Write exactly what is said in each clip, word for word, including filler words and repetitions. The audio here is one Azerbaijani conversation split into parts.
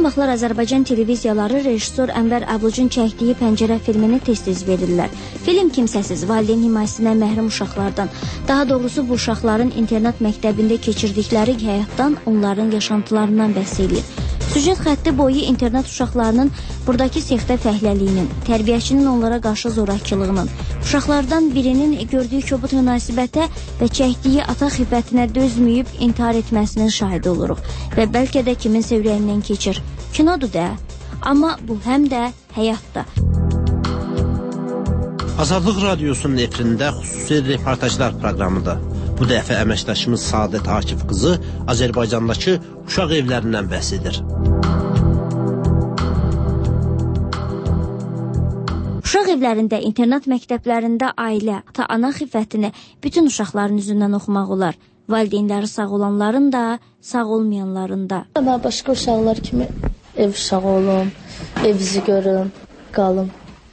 vaxtlar Azərbaycan televiziyaları rejissor Ənvər Ablucun çəkdiyi Pəncərə filmini tez-tez verirlər. Film kimsəsiz, valideyn himayəsindən məhrum uşaqlardan, daha doğrusu bu uşaqların internat məktəbində keçirdikləri həyatdan, onların yaşantılarından bəhs edir. Süjet xətti boyu internat uşaqlarının buradakı sextə fəhləliyinin, tərbiyəçinin onlara qarşı zorakılığının, uşaqlardan birinin gördüyü kobud münasibətə və çəkdiyi ata xibətinə dözməyib intihar etməsinin şahidi oluruq və bəlkə də kiminsə ürəyindən keçir. Kinodur da, amma bu həm də həyatda. Azadlıq Radiosunun efirində xüsusi reportajlar proqramıdır. Bu dəfə əməkdaşımız Saadət Akif qızı Azərbaycandakı uşaq evlərindən bəhs edir. Uşaq evlərində, internat məktəblərində ailə, ata-ana xiffətini bütün uşaqların üzündən oxumaq olar. Valideynləri sağ olanların da, sağ olmayanların da. Mən başqa uşaqlar kimi ev uşağı olum, evimizi görüm, qalım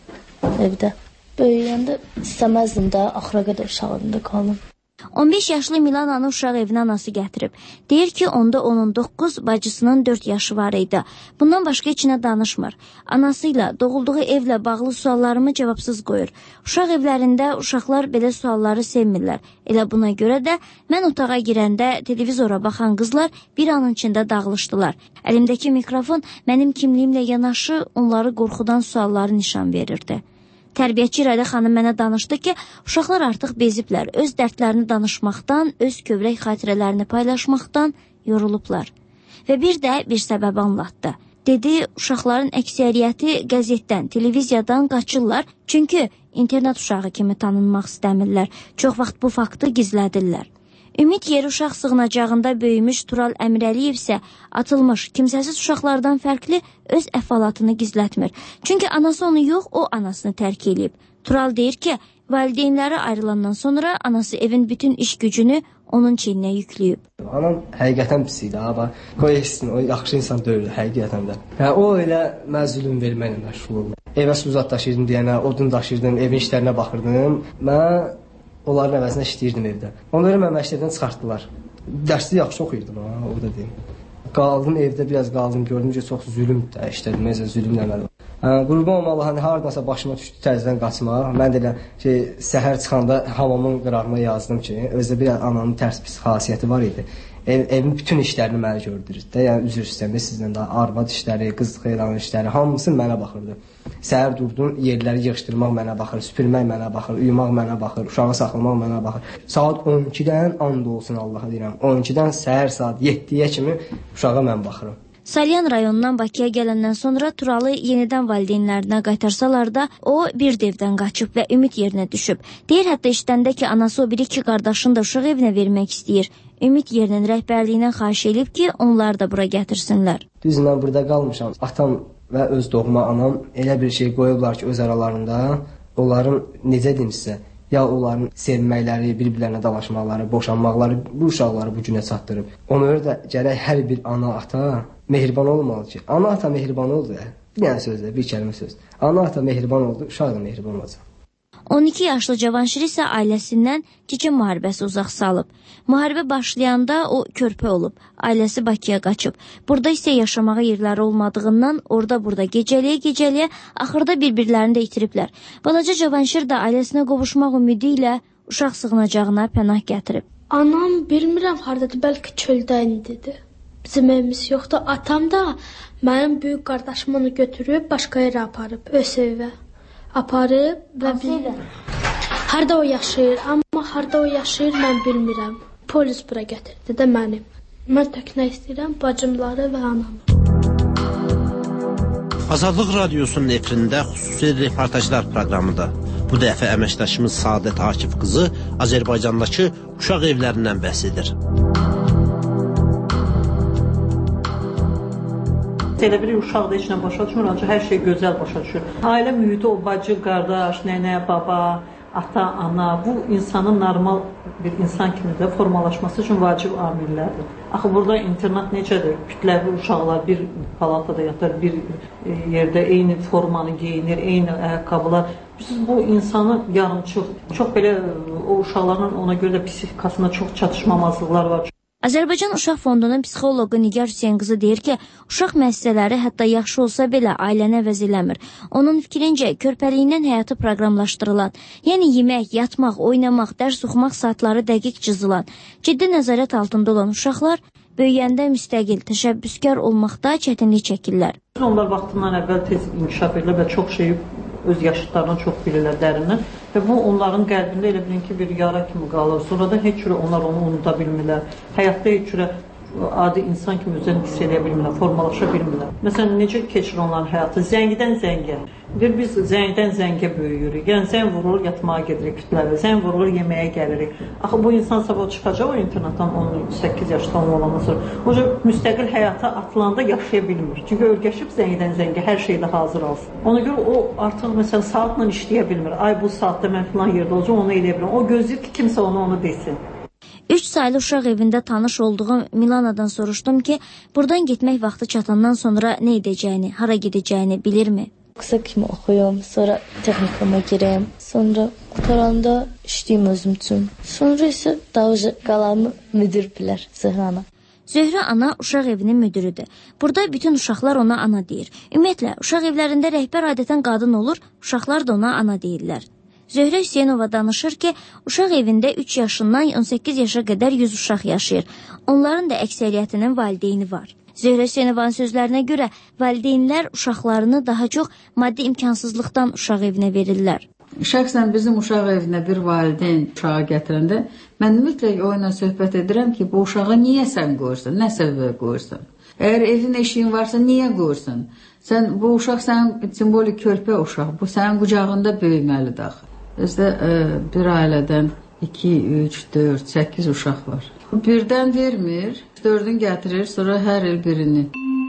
evdə. Böyüyəndə istəməzdim də, axıra qədər uşağımda qalım. on beş yaşlı Milananı uşaq evinə anası gətirib. Deyir ki, onda onun doqquz, bacısının dörd yaşı var idi. Bundan başqa içinə danışmır. Anasıyla, doğulduğu evlə bağlı suallarımı cavabsız qoyur. Uşaq evlərində uşaqlar belə sualları sevmirlər. Elə buna görə də mən otağa girəndə televizora baxan qızlar bir anın içində dağılışdılar. Əlimdəki mikrofon mənim kimliyimlə yanaşı onları qorxudan sualları nişan verirdi. Tərbiyəçi İradə xanım mənə danışdı ki, uşaqlar artıq beziblər, öz dərdlərini danışmaqdan, öz kövrək xatirələrini paylaşmaqdan yorulublar. Və bir də bir səbəb anlatdı. Dedi, uşaqların əksəriyyəti qəzetdən, televiziyadan qaçırlar, çünki internat uşağı kimi tanınmaq istəmirlər. Çox vaxt bu faktı gizlədirlər. Ümid Yeri uşaq sığınacağında böyümüş Tural Əmirəliyev isə atılmış, kimsəsiz uşaqlardan fərqli öz əhvalatını gizlətmir. Çünki anası onu yox, o anasını tərk edib. Tural deyir ki, valideynləri ayrılandan sonra anası evin bütün iş gücünü onun çiyninə yükləyib. Anam həqiqətən pis idi, amma qoy etsin, o yaxşı insan deyil, həqiqətən də. Hə, o elə mən zülm verməklə məşğul oldu. Evə su zad daşıyırdım deyənə, odun daşıyırdım, evin işlərinə baxırdım. Mən onların əvəzinə işləyirdim evdə. Onları mən məktəbdən çıxartdılar. Dərsdə yaxşı oxuyurdum, ha, o da deyim. Qaldım evdə, biraz qaldım, gördüm ki, çox zülm işlədim, necə zülm eləməli. Qurban olma Allah, hani hardasa başıma düşdü təzədən qaçmaq. Mən də elə şey, səhər çıxanda hamamın qırağına yazdım ki, özdə bir ananın tərs pis xasiyyəti var idi. Ev, evin bütün işlərini mənə gördürürdü də, yəni üzr istəyirəm sizdən də arvad işləri, qız xeyran işləri, hamısı mənə baxırdı. Səhər durdum, yerləri yığışdırmaq mənə baxır, süpürmək mənə baxır, uyumaq mənə baxır, uşağı saxlamaq mənə baxır. Saat on ikidən and olsun Allaha deyirəm, on ikidən səhər saat yeddiyə kimi uşağa mən baxırım. Salyan rayonundan Bakıya gələndən sonra Turalı yenidən valideynlərinə qaytarsalar da, o bir devdən qaçıb və Ümid Yerinə düşüb. Deyir, hətta işləndə ki, anası o bir iki qardaşını da uşaq evinə vermək istəyir. Ümid Yerinin rəhbərliyindən xahiş edib ki, onlar da bura gətirsinlər. Düz mən burada qalmışam. Atam və öz doğma anam elə bir şey qoyublar ki, öz aralarında onların necə deyim sizə, ya onların sevməkləri, bir-birlərinə dalaşmaqları, boşanmaqları bu uşaqları bu günə çatdırıb. Ona görə də gərək hər bir ana, ata mehriban olmalı ki, ana, ata mehriban oldu. Bir dənə sözlə, bir kəlmə söz. Ana, ata mehriban oldu, uşaq da mehriban olacaq. on iki yaşlı Cavanşir isə ailəsindən Çeçen müharibəsi uzaq salıb. Müharibə başlayanda o körpə olub, ailəsi Bakıya qaçıb. Burada isə yaşamağa yerləri olmadığından orada-burada gecəliyə-gecəliyə axırda bir-birlərini də itiriblər. Balaca Cavanşir də ailəsinə qovuşmaq ümidi ilə uşaq sığınacağına pənah gətirib. Anam bilmirəm hardadır, bəlkə çöldə indidir. Bizim evimiz yoxdur. Atam da mənim böyük qardaşım onu götürüb başqa yerə aparıb, öz evə. Aparıb və biz... Harda o yaşayır, amma harda o yaşayır mən bilmirəm. Polis bura gətirdi də mənim. Mən tək nə istəyirəm, bacımları və anamı. Azadlıq Radiosunun efirində xüsusi reportajlar proqramıdır. Bu dəfə əməkdaşımız Saadət Akif qızı Azərbaycandakı uşaq evlərindən bəhs edir. Elə bir uşaq da heç nə başa düşmür, ancaq hər şey gözəl başa düşür. Ailə mühiti, o bacı, qardaş, nənə, baba, ata, ana, bu insanın normal bir insan kimi də formalaşması üçün vacib amillərdir. Axı burada internat necədir? Kütləvi uşaqlar bir palatada yatar, bir yerdə eyni formanı geyinir, eyni ayaqqabılar. Biz bu insanı yarımçıq, çox belə o uşaqların ona görə də psifikasında çox çatışmamazlıqlar var. Azərbaycan Uşaq Fondunun psixoloqu Nigar Hüseyn qızı deyir ki, uşaq müəssisələri hətta yaxşı olsa belə ailəni əvəz eləmir. Onun fikrincə, körpəliyindən həyatı proqramlaşdırılan, yəni yemək, yatmaq, oynamaq, dərs oxumaq saatları dəqiq cızılan, ciddi nəzarət altında olan uşaqlar böyüyəndə müstəqil, təşəbbüskar olmaqda çətinlik çəkirlər. Onlar vaxtından əvvəl tez inkişaf edirlər və çox şeyi öz yaşıtlarından çox bilirlər dərindən və bu onların qəlbində elə bilin ki, bir yara kimi qalır. Sonradan heç cürə onlar onu unuda bilmirlər. Həyatda heç cürə adi insan kimi özlərini hiss edə bilmirlər, formalaşa bilmirlər. Məsələn, necə keçir onların həyatı? Zəngdən zəngə. Bir biz zəngdən zəngə böyüyürük. Yəni zəng vurulur, yatmağa gedirik kütləvi. Zəng vurulur, yeməyə gəlirik. Axı bu insan sabah çıxacaq o internatdan on səkkiz yaşda olandan sonra. O cür müstəqil həyata atılanda yaşaya bilmir. Çünki örgəşib zəngdən zəngə hər şeydə hazır alsın. Ona görə o artıq məsələn saatla işləyə bilmir. Ay bu saatda mən filan yerdə olacağam, onu eləyə bilmir. O gözləyir ki, kimsə ona onu desin. Üç saylı uşaq evində tanış olduğum Milanadan soruşdum ki, buradan getmək vaxtı çatandan sonra nə edəcəyini, hara gedəcəyini bilirmi? Kısa kimi oxuyum, sonra texnikama girəm, sonra qutaranda işləyim özüm üçün. Sonra isə daha qalanı müdir bilər, Zöhrə ana. Zöhrə ana uşaq evinin müdürüdür. Burada bütün uşaqlar ona ana deyir. Ümumiyyətlə, uşaq evlərində rəhbər adətən qadın olur, uşaqlar da ona ana deyirlər. Zöhrə Hüseynova danışır ki, uşaq evində üç yaşından on səkkiz yaşa qədər yüz uşaq yaşayır. Onların da əksəriyyətinin valideyni var. Zöhrə Hüseynovanın sözlərinə görə valideynlər uşaqlarını daha çox maddi imkansızlıqdan uşaq evinə verirlər. Şəxsən bizim uşaq evinə bir valideyn uşağı gətirəndə mən mütləq o ilə söhbət edirəm ki, bu uşağı niyə sən qoyursan, nə səbəbə qoyursan? Əgər evin eşiyin varsa, niyə qoyursan? Sən, bu uşaq sənin simbolik körpə uşaq, bu sənin qucağında böyüməlidir axı. Bizdə e, bir ailədən iki, üç, dörd, səkkiz uşaq var. Birdən vermir, dördün gətirir, sonra hər il birini.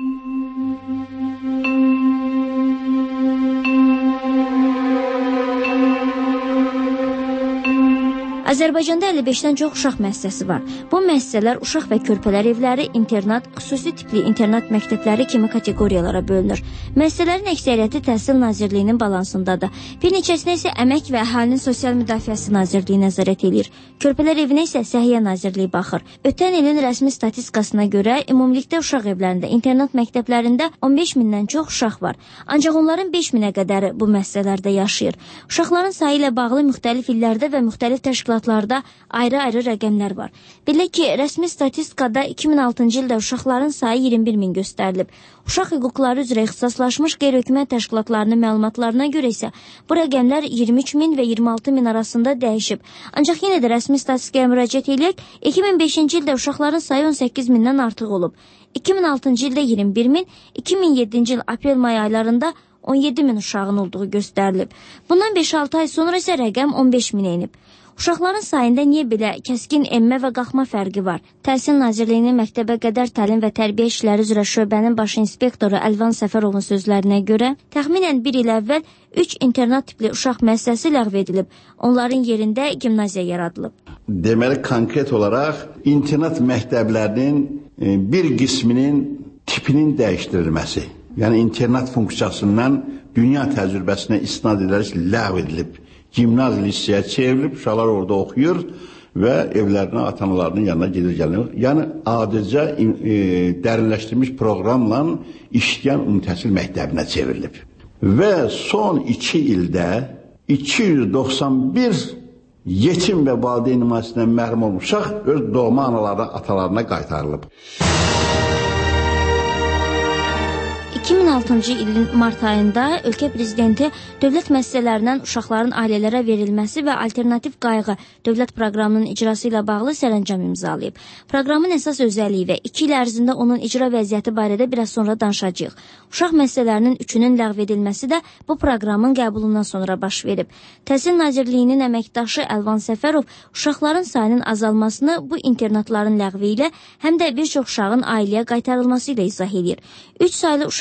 Azərbaycanda əlli beşdən çox uşaq müəssisəsi var. Bu müəssisələr uşaq və körpələr evləri, internat, xüsusi tipli internat məktəbləri kimi kateqoriyalara bölünür. Müəssisələrin əksəriyyəti Təhsil Nazirliyinin balansındadır. Bir neçəsinə isə Əmək və Əhalinin Sosial Müdafiəsi Nazirliyi nəzarət edir. Körpələr evinə isə Səhiyyə Nazirliyi baxır. Ötən ilin rəsmi statistikasına görə ümumilikdə uşaq evlərində, internat məktəblərində on beş mindən çox uşaq var. Ancaq onların beş minə qədəri bu müəssisələrdə yaşayır. Uşaqların sayı ilə bağlı müxtəlif illərdə və müxtəlif təşkilatlarda ayrı-ayrı rəqəmlər var. Belə ki, rəsmi statistikada iki min altıncı ildə uşaqların sayı iyirmi bir min göstərilib. Uşaq hüquqları üzrə ixtisaslaşmış qeyri-hökumət təşkilatlarının məlumatlarına görə isə bu rəqəmlər iyirmi üç min və iyirmi altı min arasında dəyişib. Ancaq yenə də rəsmi statistikaya müraciət edək, iki min beşinci ildə uşaqların sayı on səkkiz mindən artıq olub. iki min altıncı ildə iyirmi bir min, iki min yeddinci il aprel-may aylarında on yeddi min uşağın olduğu göstərilib. Bundan beş altı ay sonra isə rəqəm on beş minə enib. Uşaqların sayında niyə belə kəskin enmə və qalxma fərqi var? Təhsil Nazirliyinin məktəbə qədər təlim və tərbiyə işləri üzrə şöbənin baş inspektoru Əlvan Səfərovun sözlərinə görə, təxminən bir il əvvəl üç internat tipli uşaq müəssisəsi ləğv edilib. Onların yerində gimnaziya yaradılıb. Deməli, konkret olaraq internat məktəblərinin bir qisminin tipinin dəyişdirilməsi, yəni internat funksiyasından dünya təcrübəsinə istinad edilərək ləğv edilib. Gimnaziya liseye çevrilib, uşaqlar orada oxuyur və evlərinə, atanalarının yanına gedir gəlir. Yəni, adicə e, dərinləşdirilmiş proqramla işləyən ümumi təhsil məktəbinə çevrilib. Və son iki ildə iki yüz doxsan bir yetim və valideyn nümayişindən məhrum olmuş uşaq öz doğma analarına, atalarına qaytarılıb. iki min altıncı ilin mart ayında ölkə prezidenti dövlət müəssisələrindən uşaqların ailələrə verilməsi və alternativ qayğı dövlət proqramının icrası ilə bağlı sərəncam imzalayıb. Proqramın əsas özəlliyi və iki il ərzində onun icra vəziyyəti barədə biraz sonra danışacağıq. Uşaq müəssisələrinin üçünün ləğv edilməsi də bu proqramın qəbulundan sonra baş verib. Təhsil Nazirliyinin əməkdaşı Əlvan Səfərov uşaqların sayının azalmasını bu internatların ləğvi ilə həm də bir çox uşağın ailəyə qaytarılması ilə izah edir. Üç saylı uşaq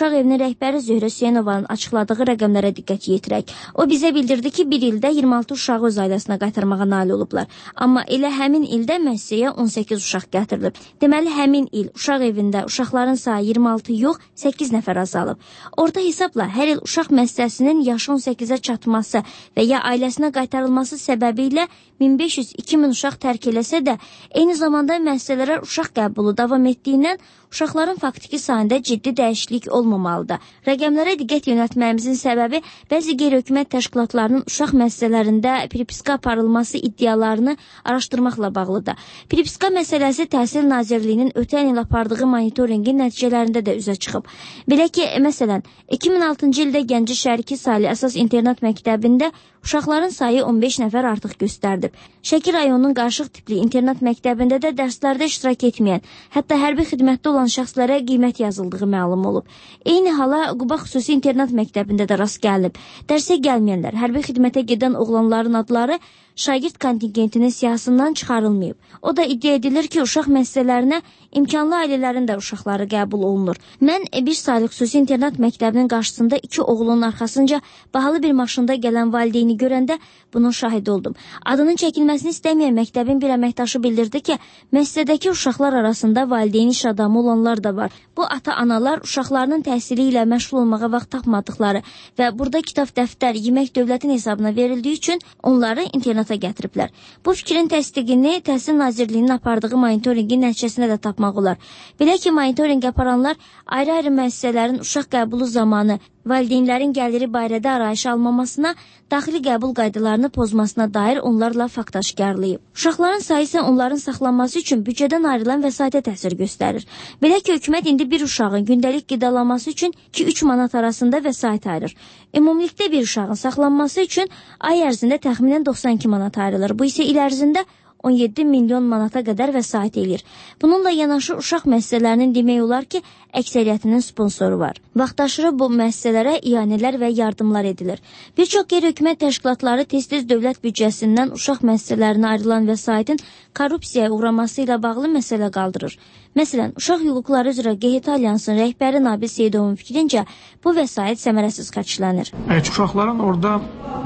uşaq evinin rəhbəri Zöhrə Hüseynovanın açıqladığı rəqəmlərə diqqət yetirək. O bizə bildirdi ki, bir ildə iyirmi altı uşağı öz ailəsinə qaytarmağa nail olublar. Amma elə həmin ildə müəssisəyə on səkkiz uşaq gətirilib. Deməli, həmin il uşaq evində uşaqların sayı iyirmi altı yox, səkkiz nəfər azalıb. Orta hesabla hər il uşaq müəssisəsinin yaşı on səkkizə çatması və ya ailəsinə qaytarılması səbəbi ilə min beş yüz iki min uşaq tərk eləsə də, eyni zamanda müəssisələrə uşaq qəbulu davam etdiyindən uşaqların faktiki sayında ciddi dəyişiklik olmamalıdır. Rəqəmlərə diqqət yönəltməyimizin səbəbi bəzi qeyri-hökumət təşkilatlarının uşaq müəssisələrində pripiska aparılması iddialarını araşdırmaqla bağlıdır. Pripiska məsələsi Təhsil Nazirliyinin ötən il apardığı monitorinqin nəticələrində də üzə çıxıb. Belə ki, məsələn, iki min altıncı ildə Gəncə Şəriki Salih Əsas İnternat Məktəbində uşaqların sayı on beş nəfər artıq göstərdib. Şəki rayonunun qarışıq tipli internat məktəbində də dərslərdə iştirak etməyən, hətta hərbi xidmətdə olan şəxslərə qiymət yazıldığı məlum olub. Eyni hala Quba xüsusi internat məktəbində də rast gəlib. Dərsə gəlməyənlər, hərbi xidmətə gedən oğlanların adları şagird kontingentinin siyahısından çıxarılmayıb. O da iddia edilir ki, uşaq müəssisələrinə imkanlı ailələrin də uşaqları qəbul olunur. Mən bir saylı xüsusi internat məktəbinin qarşısında iki oğlunun arxasınca bahalı bir maşında gələn valideyni görəndə bunun şahidi oldum. Adının çəkilməsini istəməyən məktəbin bir əməkdaşı bildirdi ki, müəssisədəki uşaqlar arasında valideyn iş adamı olanlar da var. Bu ata-analar uşaqlarının təhsili ilə məşğul olmağa vaxt tapmadıqları və burada kitab, dəftər, yemək dövlətin hesabına verildiyi üçün onları internata gətiriblər. Bu fikrin təsdiqini Təhsil Nazirliyinin apardığı monitorinqin nəticəsində də tapmaq olar. Belə ki, monitorinq aparanlar ayrı-ayrı müəssisələrin uşaq qəbulu zamanı valideynlərin gəliri barədə arayış almamasına, daxili qəbul qaydalarını pozmasına dair onlarla fakt aşkarlayıb. Uşaqların sayı isə onların saxlanması üçün büdcədən ayrılan vəsaitə təsir göstərir. Belə ki, hökumət indi bir uşağın gündəlik qidalanması üçün iki üç manat arasında vəsait ayırır. Ümumilikdə bir uşağın saxlanması üçün ay ərzində təxminən doxsan iki manat ayrılır. Bu isə il ərzində on yeddi milyon manata qədər vəsait eləyir. Bununla yanaşı uşaq müəssisələrinin demək olar ki, əksəriyyətinin sponsoru var. Vaxtaşırı bu müəssisələrə iyanələr və yardımlar edilir. Bir çox qeyri-hökumət təşkilatları tez-tez dövlət büdcəsindən uşaq müəssisələrinə ayrılan vəsaitin korrupsiyaya uğraması ilə bağlı məsələ qaldırır. Məsələn, Uşaq Hüquqları üzrə Q H T Alyansın rəhbəri Nabil Seyidovun fikrincə, bu vəsait səmərəsiz xərclənir. Evet, uşaqların orada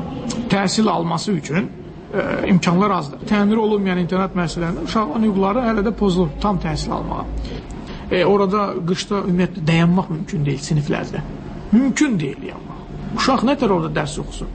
təhsil alması üçün E, imkanlar azdır. Təmir olunmayan internet müəssisələrində uşaqların hüquqları hələ də pozulur, tam təhsil almağa. E, orada qışda ümumiyyətlə dayanmaq mümkün deyil siniflərdə. Mümkün deyil yanmaq. Uşaq nətər orada dərs oxusun?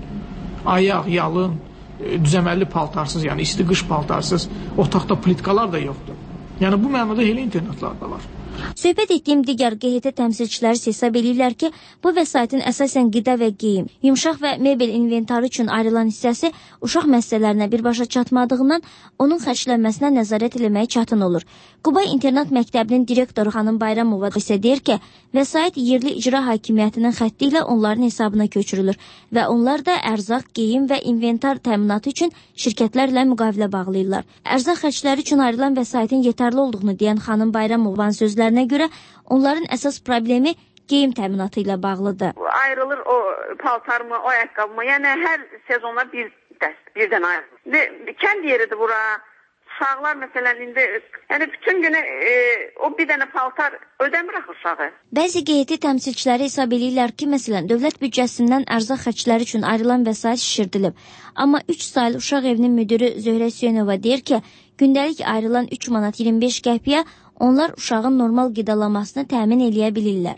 Ayaq, yalın, e, düzəməlli paltarsız, yəni isti qış paltarsız, otaqda plitkalar da yoxdur. Yəni bu mənada elə internatlar da var. Söhbət etdiyim digər Q H T təmsilçiləri hesab edirlər ki, bu vəsaitin əsasən qida və geyim, yumşaq və mebel inventarı üçün ayrılan hissəsi uşaq müəssisələrinə birbaşa çatmadığından onun xərclənməsinə nəzarət eləmək çətin olur. Quba İnternat Məktəbinin direktoru xanım Bayramova isə deyir ki, vəsait yerli icra hakimiyyətinin xətti ilə onların hesabına köçürülür və onlar da ərzaq, geyim və inventar təminatı üçün şirkətlərlə müqavilə bağlayırlar. Ərzaq xərcləri üçün ayrılan vəsaitin yetərli olduğunu deyən xanım Bayramovanın sözlərinə görə onların əsas problemi geyim təminatı ilə bağlıdır. Ayrılır o paltarımı, o ayaqqabımı, yəni hər sezonda bir dəst, birdən ayrılır. Kənd yeridir bura. Uşaqlar məsələn indi, yəni bütün günü e, o bir dənə paltar ödəmir axı uşağı. Bəzi Q H T təmsilçiləri hesab edirlər ki, məsələn, dövlət büdcəsindən ərzaq xərcləri üçün ayrılan vəsait şişirdilib. Amma üç saylı uşaq evinin müdürü Zöhrə Hüseynova deyir ki, gündəlik ayrılan üç manat iyirmi beş qəpiyə onlar uşağın normal qidalanmasını təmin eləyə bilirlər.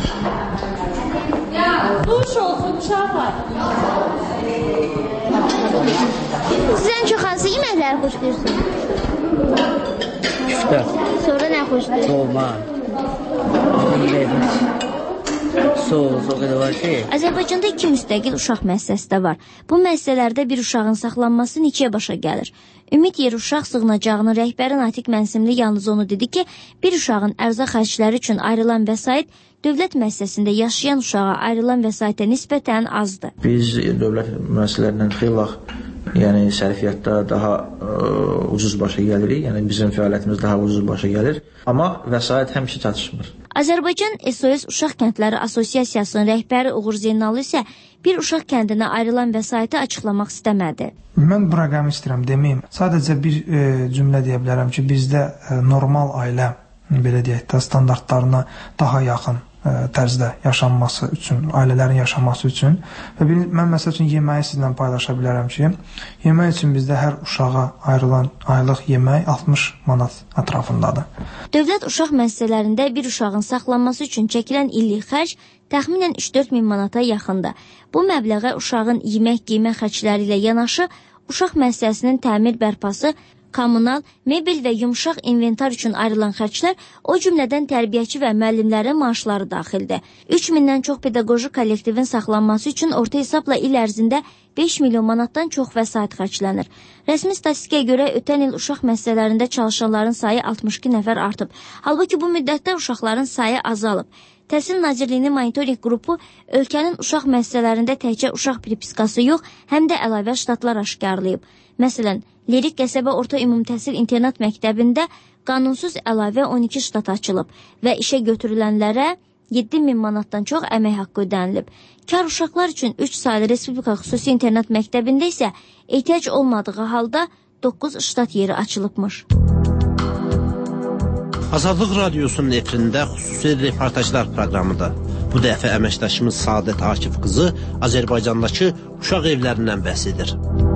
Duş olsun uşaqlar. Siz ən çox hansı yeməkləri xoşlayırsınız? Küftə. Sonra nə xoşlayırsınız? Dolma. Sos, o qədər var ki. Azərbaycanda iki müstəqil uşaq müəssisəsi də var. Bu müəssisələrdə bir uşağın saxlanması neçəyə başa gəlir? Ümid Yer Uşaq Sığınacağının rəhbəri Natiq Mənsimli yalnız onu dedi ki, bir uşağın ərzaq xərcləri üçün ayrılan vəsait dövlət müəssisəsində yaşayan uşağa ayrılan vəsaitə nisbətən azdır. Biz dövlət müəssisələrindən xeyli vaxt yəni sərfiyyatda daha ə, ucuz başa gəlirik, yəni bizim fəaliyyətimiz daha ucuz başa gəlir, amma vəsait həmişə çatışmır. Azərbaycan S O S Uşaq Kəndləri Assosiasiyasının rəhbəri Uğur Zeynallı isə bir uşaq kəndinə ayrılan vəsaiti açıqlamaq istəmədi. Mən bu rəqəmi istəyirəm deməyim. Sadəcə bir e, cümlə deyə bilərəm ki, bizdə e, normal ailə belə deyək də standartlarına daha yaxın tərzdə yaşanması üçün, ailələrin yaşaması üçün. Və bir, mən məsəl üçün yeməyi sizlə paylaşa bilərəm ki, yemək üçün bizdə hər uşağa ayrılan aylıq yemək altmış manat ətrafındadır. Dövlət uşaq müəssisələrində bir uşağın saxlanması üçün çəkilən illik xərc təxminən üç dörd min manata yaxındır. Bu məbləğə uşağın yemək, geyimə xərcləri ilə yanaşı, uşaq müəssisəsinin təmir bərpası, kommunal, mebel və yumşaq inventar üçün ayrılan xərclər, o cümlədən tərbiyəçi və müəllimlərin maaşları daxildir. üç mindən çox pedaqoji kollektivin saxlanması üçün orta hesabla il ərzində beş milyon manatdan çox vəsait xərclənir. Rəsmi statistikaya görə ötən il uşaq müəssisələrində çalışanların sayı altmış iki nəfər artıb. Halbuki bu müddətdə uşaqların sayı azalıb. Təhsil Nazirliyinin monitoring qrupu ölkənin uşaq müəssisələrində təkcə uşaq pripiskası yox, həm də əlavə ştatlar aşkarlayıb. Məsələn, Lirik qəsəbə orta ümumi təhsil internat məktəbində qanunsuz əlavə on iki ştat açılıb və işə götürülənlərə yeddi min manatdan çox əmək haqqı ödənilib. Kar uşaqlar üçün üç saylı Respublika xüsusi internat məktəbində isə ehtiyac olmadığı halda doqquz ştat yeri açılıbmış. Azadlıq Radiosunun efirində xüsusi reportajlar proqramıdır. Bu dəfə əməkdaşımız Saadət Akif qızı Azərbaycandakı uşaq evlərindən bəhs edir.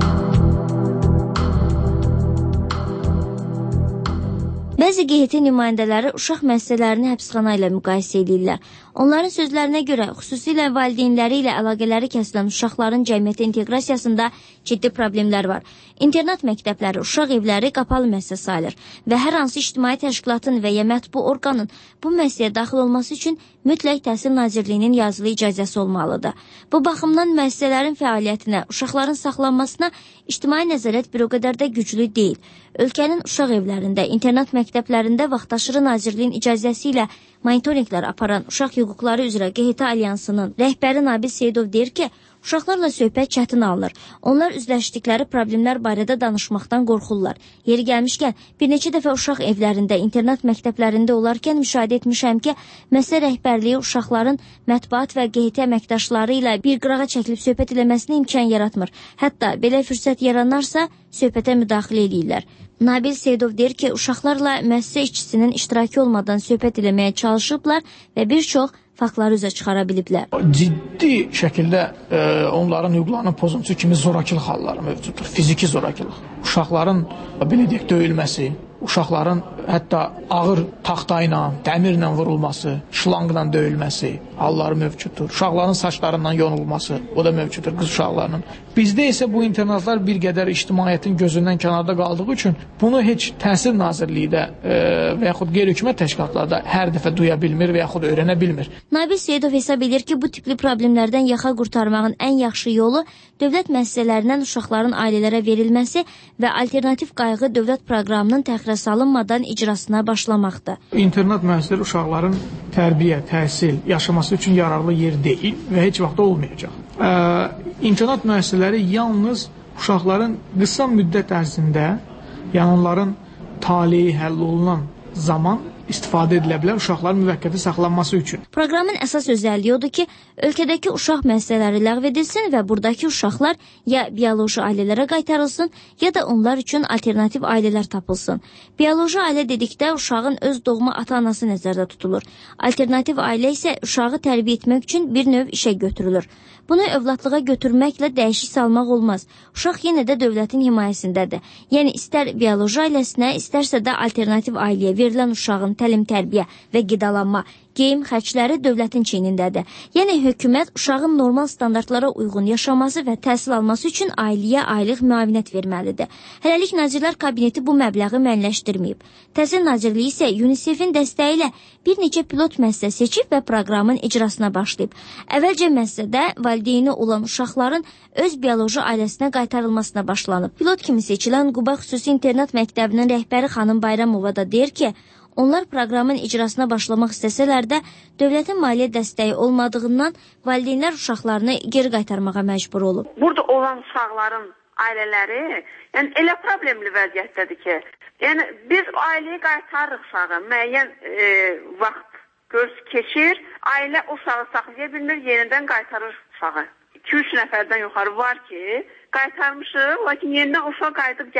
Bəzi G H T nümayəndələri uşaq müəssisələrini həbsxana ilə müqayisə edirlər. Onların sözlərinə görə, xüsusilə valideynləri ilə əlaqələri kəsilən uşaqların cəmiyyətə inteqrasiyasında ciddi problemlər var. İnternat məktəbləri, uşaq evləri qapalı müəssisə sayılır və hər hansı ictimai təşkilatın və ya mətbu orqanın bu müəssisəyə daxil olması üçün mütləq Təhsil Nazirliyinin yazılı icazəsi olmalıdır. Bu baxımdan müəssisələrin fəaliyyətinə, uşaqların saxlanmasına ictimai nəzarət bir o qədər də güclü deyil. Ölkənin uşaq evlərində, internat məktəblərində vaxtaşırı Nazirliyin icazəsi ilə monitorinqlər aparan Uşaq Hüquqları üzrə G H T Alyansının rəhbəri Nabil Seyidov deyir ki, uşaqlarla söhbət çətin alınır. Onlar üzləşdikləri problemlər barədə danışmaqdan qorxurlar. Yeri gəlmişkən, bir neçə dəfə uşaq evlərində, internat məktəblərində olarkən müşahidə etmişəm ki, məsələ rəhbərliyi uşaqların mətbuat və G H T əməkdaşları ilə bir qırağa çəkilib söhbət eləməsinə imkan yaratmır. Hətta belə fürsət yaranarsa, söhbətə müdaxilə edirlər. Nabil Seyidov deyir ki, uşaqlarla müəssisə işçisinin iştirakı olmadan söhbət eləməyə çalışıblar və bir çox faktları üzə çıxara biliblər. Ciddi şəkildə e, onların hüquqlarının pozuntusu kimi zorakılıq halları mövcuddur. Fiziki zorakılıq. Uşaqların belə deyək döyülməsi, uşaqların hətta ağır taxta ilə, dəmirlə vurulması, şlanqla döyülməsi halları mövcuddur. Uşaqların saçlarından yonulması, o da mövcuddur qız uşaqlarının. Bizdə isə bu internatlar bir qədər ictimaiyyətin gözündən kənarda qaldığı üçün bunu heç Təhsil Nazirliyi də e, və yaxud qeyri-hökumət təşkilatları hər dəfə duya bilmir və yaxud öyrənə bilmir. Nabil Seyidov hesab edir ki, bu tipli problemlərdən yaxa qurtarmağın ən yaxşı yolu dövlət müəssisələrindən uşaqların ailələrə verilməsi və alternativ qayğı dövlət proqramının təxirə salınmadan icrasına başlamaqdır. İnternat müəssisələri uşaqların tərbiyə, təhsil, yaşaması üçün yararlı yer deyil və heç vaxt olmayacaq. Ə, internat müəssisələri yalnız uşaqların qısa müddət ərzində, yəni onların taleyi həll olunan zaman istifadə edilə bilər uşaqların müvəqqəti saxlanması üçün. Proqramın əsas özəlliyi odur ki, ölkədəki uşaq müəssisələri ləğv edilsin və buradakı uşaqlar ya bioloji ailələrə qaytarılsın, ya da onlar üçün alternativ ailələr tapılsın. Bioloji ailə dedikdə uşağın öz doğma ata-anası nəzərdə tutulur. Alternativ ailə isə uşağı tərbiyə etmək üçün bir növ işə götürülür. Bunu övladlığa götürməklə dəyişik salmaq olmaz. Uşaq yenə də dövlətin himayəsindədir. Yəni istər bioloji ailəsinə, istərsə də alternativ ailəyə verilən uşağın təlim, tərbiyə və qidalanma, geyim xərcləri dövlətin çiynindədir. Yəni hökumət uşağın normal standartlara uyğun yaşaması və təhsil alması üçün ailəyə aylıq müavinət verməlidir. Hələlik Nazirlər Kabineti bu məbləği müəyyənləşdirməyib. Təhsil Nazirliyi isə UNICEF-in dəstəyi ilə bir neçə pilot müəssisə seçib və proqramın icrasına başlayıb. Əvvəlcə müəssisədə valideyni olan uşaqların öz bioloji ailəsinə qaytarılmasına başlanıb. Pilot kimi seçilən Quba xüsusi internat məktəbinin rəhbəri xanım Bayramova da deyir ki, onlar proqramın icrasına başlamaq istəsələr də dövlətin maliyyə dəstəyi olmadığından valideynlər uşaqlarını geri qaytarmağa məcbur olub. Burada olan uşaqların ailələri yəni elə problemli vəziyyətdədir ki, yəni biz ailəyə qaytarırıq uşağı, müəyyən e, vaxt göz keçir, ailə uşağı saxlaya bilmir, yenidən qaytarır uşağı. iki üç nəfərdən yuxarı var ki, qaytarmışıq, lakin yenidən uşaq qayıdıb gəlib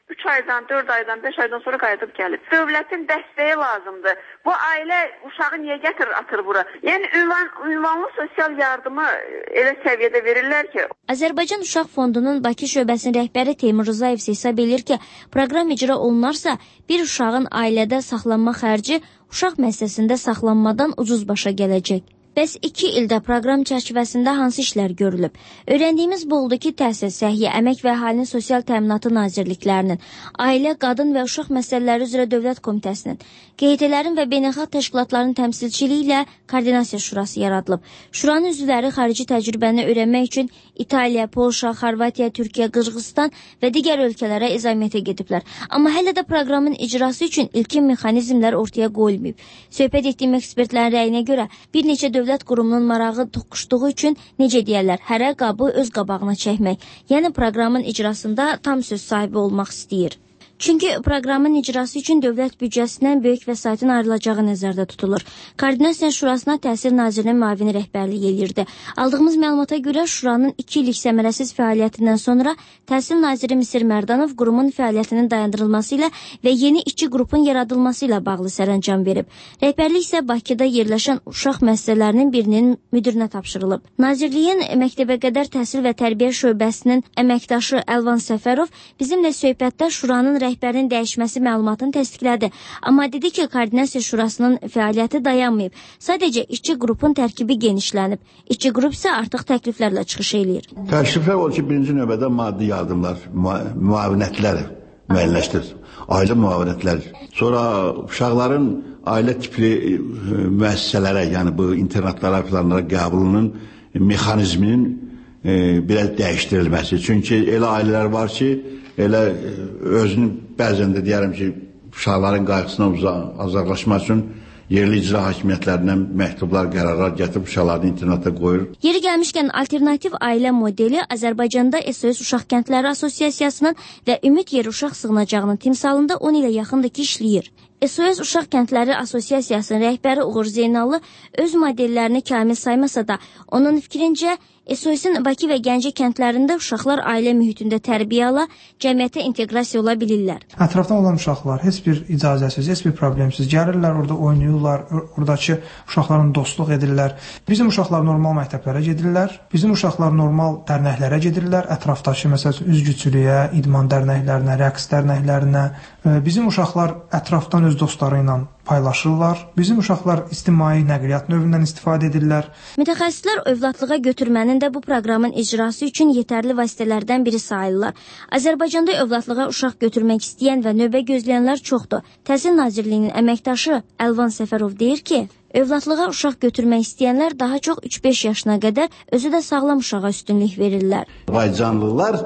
üç aydan, dörd aydan, beş aydan sonra qayıdıb gəlib. Dövlətin dəstəyi lazımdır. Bu ailə uşağı niyə gətirir, atır bura? Yəni ünvan, ünvanlı sosial yardımı elə səviyyədə verirlər ki. Azərbaycan Uşaq Fondunun Bakı şöbəsinin rəhbəri Teymur Rızayev hesab edir ki, proqram icra olunarsa, bir uşağın ailədə saxlanma xərci uşaq müəssisəsində saxlanmadan ucuz başa gələcək. Bəs iki ildə proqram çərçivəsində hansı işlər görülüb? Öyrəndiyimiz bu oldu ki, Təhsil, Səhiyyə, Əmək və Əhalinin Sosial Təminatı Nazirliklərinin, Ailə, Qadın və Uşaq Məsələləri üzrə Dövlət Komitəsinin, Q H T-lərin və beynəlxalq təşkilatların təmsilçiliyi ilə Koordinasiya Şurası yaradılıb. Şuranın üzvləri xarici təcrübəni öyrənmək üçün İtaliya, Polşa, Xorvatiya, Türkiyə, Qırğızstan və digər ölkələrə izamiyyətə gediblər. Amma hələ də proqramın icrası üçün ilkin mexanizmlər ortaya qoyulmayıb. Söhbət etdiyim ekspertlərin rəyinə görə bir neçə dövlət qurumunun marağı toqquşduğu üçün necə deyərlər, hərə qabı öz qabağına çəkmək, yəni proqramın icrasında tam söz sahibi olmaq istəyir. Çünki proqramın icrası üçün dövlət büdcəsindən böyük vəsaitin ayrılacağı nəzərdə tutulur. Koordinasiya Şurasına Təhsil Nazirinin müavini rəhbərlik edirdi. Aldığımız məlumata görə Şuranın iki illik səmərəsiz fəaliyyətindən sonra Təhsil Naziri Misir Mərdanov qurumun fəaliyyətinin dayandırılması ilə və yeni iki qrupun yaradılması ilə bağlı sərəncam verib. Rəhbərlik isə Bakıda yerləşən uşaq müəssisələrinin birinin müdirinə tapşırılıb. Nazirliyin Məktəbə qədər Təhsil və Tərbiyə şöbəsinin əməkdaşı Əlvan Səfərov bizimlə söhbətdə Şuranın rəhbərin dəyişməsi məlumatını təsdiqlədi. Amma dedi ki, Koordinasiya Şurasının fəaliyyəti dayanmayıb. Sadəcə işçi qrupun tərkibi genişlənib. İşçi qrup isə artıq təkliflərlə çıxış eləyir. Təkliflər olur ki, birinci növbədə maddi yardımlar, müavinətlər müəyyənləşdirir. Ailə müavinətləri. Sonra uşaqların ailə tipli müəssisələrə, yəni bu internatlara, filanlara qəbulunun mexanizminin e, biraz dəyişdirilməsi. Çünki elə ailələr var ki, elə özünün bəzən də deyərəm ki, uşaqların qayğısına azarlaşmaq üçün yerli icra hakimiyyətlərindən məktublar, qərarlar gətirib uşaqlarını internata qoyur. Yeri gəlmişkən alternativ ailə modeli Azərbaycanda S O S Uşaq Kəndləri Assosiasiyasının və Ümid Yeri Uşaq Sığınacağının timsalında on ilə yaxındır ki, işləyir. S O S Uşaq Kəndləri Assosiasiyasının rəhbəri Uğur Zeynallı öz modellərini kamil saymasa da, onun fikrincə S O S-in Bakı və Gəncə kəndlərində uşaqlar ailə mühitində tərbiyə ala, cəmiyyətə inteqrasiya ola bilirlər. Ətrafdan olan uşaqlar heç bir icazəsiz, heç bir problemsiz gəlirlər, orada oynayırlar, oradakı uşaqların dostluq edirlər. Bizim uşaqlar normal məktəblərə gedirlər, bizim uşaqlar normal dərnəklərə gedirlər, ətrafdakı məsələn üzgüçülüyə, idman dərnəklərinə, rəqs dərnəklərinə. Bizim uşaqlar ətrafdan öz dostları ilə paylaşırlar. Bizim uşaqlar ictimai nəqliyyat növündən istifadə edirlər. Mütəxəssislər övladlığa götürmənin də bu proqramın icrası üçün yetərli vasitələrdən biri sayılırlar. Azərbaycanda övladlığa uşaq götürmək istəyən və növbə gözləyənlər çoxdur. Təhsil Nazirliyinin əməkdaşı Əlvan Səfərov deyir ki, övladlığa uşaq götürmək istəyənlər daha çox üç beş yaşına qədər özü də sağlam uşağa üstünlük verirlər. Azərbaycanlılar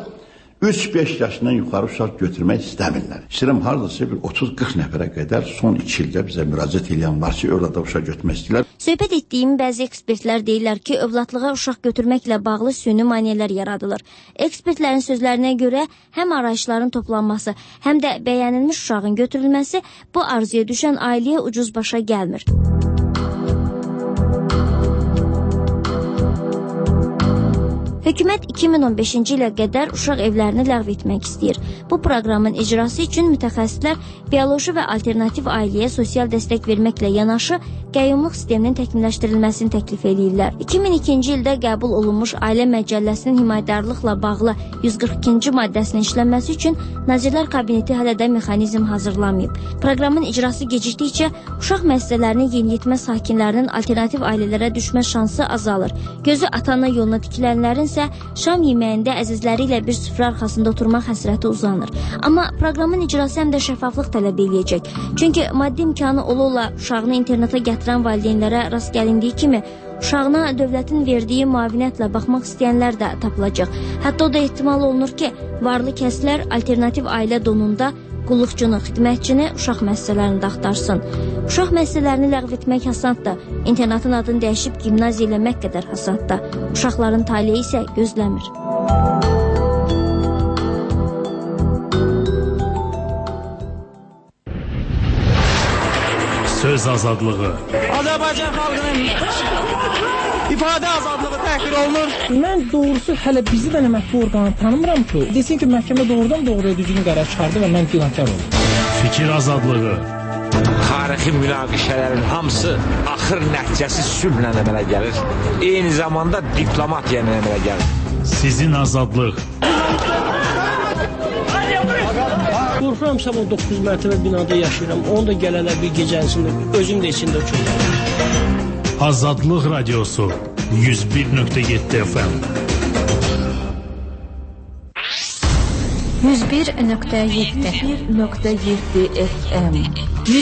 üç beş yaşından yuxarı uşaq götürmək istəmirlər. İstəyirəm hardasa bir otuz qırx nəfərə qədər son iki ildə bizə müraciət edən var ki, övladlığa uşaq götürmək istəyirlər. Söhbət etdiyim bəzi ekspertlər deyirlər ki, övladlığa uşaq götürməklə bağlı süni maneələr yaradılır. Ekspertlərin sözlərinə görə həm arayışların toplanması, həm də bəyənilmiş uşağın götürülməsi bu arzuya düşən ailəyə ucuz başa gəlmir. Hökumət iki min on beşinci ilə qədər uşaq evlərini ləğv etmək istəyir. Bu proqramın icrası üçün mütəxəssislər bioloji və alternativ ailəyə sosial dəstək verməklə yanaşı qəyyumluq sisteminin təkmilləşdirilməsini təklif edirlər. iki min ikinci ildə qəbul olunmuş Ailə Məcəlləsinin himayədarlıqla bağlı yüz qırx ikinci maddəsinin işlənməsi üçün Nazirlər Kabineti hələ də mexanizm hazırlamayıb. Proqramın icrası gecikdikcə uşaq müəssisələrinin yeniyetmə sakinlərinin alternativ ailələrə düşmə şansı azalır. Gözü ata-ana yoluna tikilənlərin isə şam yeməyində əzizləri ilə bir süfrə arxasında oturmaq həsrəti uzanır. Amma proqramın icrası həm də şəffaflıq tələb edəcək. Çünki maddi imkanı ola-ola uşağını internata gətirən valideynlərə rast gəlindiyi kimi, uşağına dövlətin verdiyi müavinətlə baxmaq istəyənlər də tapılacaq. Hətta o da ehtimal olunur ki, varlı kəslər alternativ ailə donunda qulluqçunu, xidmətçini uşaq müəssisələrində axtarsın. Uşaq müəssisələrini ləğv etmək asandır. İnternatın adını dəyişib gimnaziya eləmək qədər asandır. Uşaqların taleyi isə gözləmir. Söz azadlığı. Azərbaycan xalqının ifadə azadlığı təhqir olunur. Mən doğrusu hələ bizi də mətbu orqanı tanımıram ki, desin ki, məhkəmə doğrudan doğruya düzgün qərar çıxardı və mən günahkar oldum. Fikir azadlığı. Tarixi münaqişələrin hamısı axır nəticəsi sülhlə əmələ gəlir. Eyni zamanda diplomatiya ilə əmələ gəlir. Sizin azadlıq. Qorxuram sabah doqquz mərtəbə binada yaşayıram. Onu da gələlər bir gecəsində, özüm də içində uçurum. Azadlıq Radiosu yüz bir nöqtə yeddi F M. yüz bir nöqtə yeddi F M.